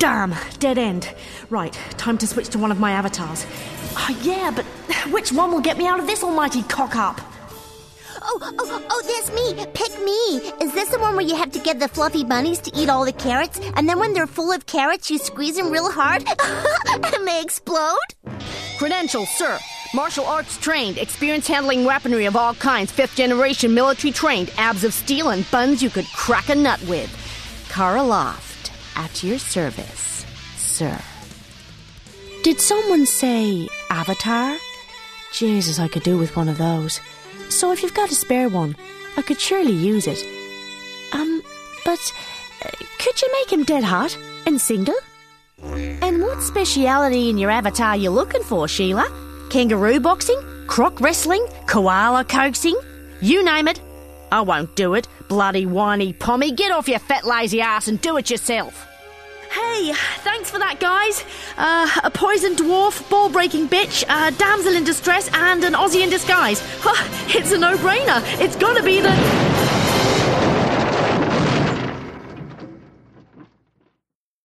Damn, dead end. Right, time to switch to one of my avatars. Oh, yeah, but which one will get me out of this almighty cock-up? Oh, there's me. Pick me. Is this the one where you have to get the fluffy bunnies to eat all the carrots, and then when they're full of carrots, you squeeze them real hard, and they explode? Credentials, sir. Martial arts trained, experience handling weaponry of all kinds, 5th generation military trained, abs of steel and buns you could crack a nut with. Kara Loft, at your service, sir. Did someone say avatar? Jesus, I could do with one of those. So if you've got a spare one, I could surely use it. But could you make him dead hot and single? And what speciality in your avatar you looking for, Sheila? Kangaroo boxing? Croc wrestling? Koala coaxing? You name it. I won't do it, bloody whiny pommy. Get off your fat lazy ass and do it yourself. Hey, thanks for that, guys. A poisoned dwarf, ball-breaking bitch, a damsel in distress, and an Aussie in disguise. It's a no-brainer. It's gotta be the...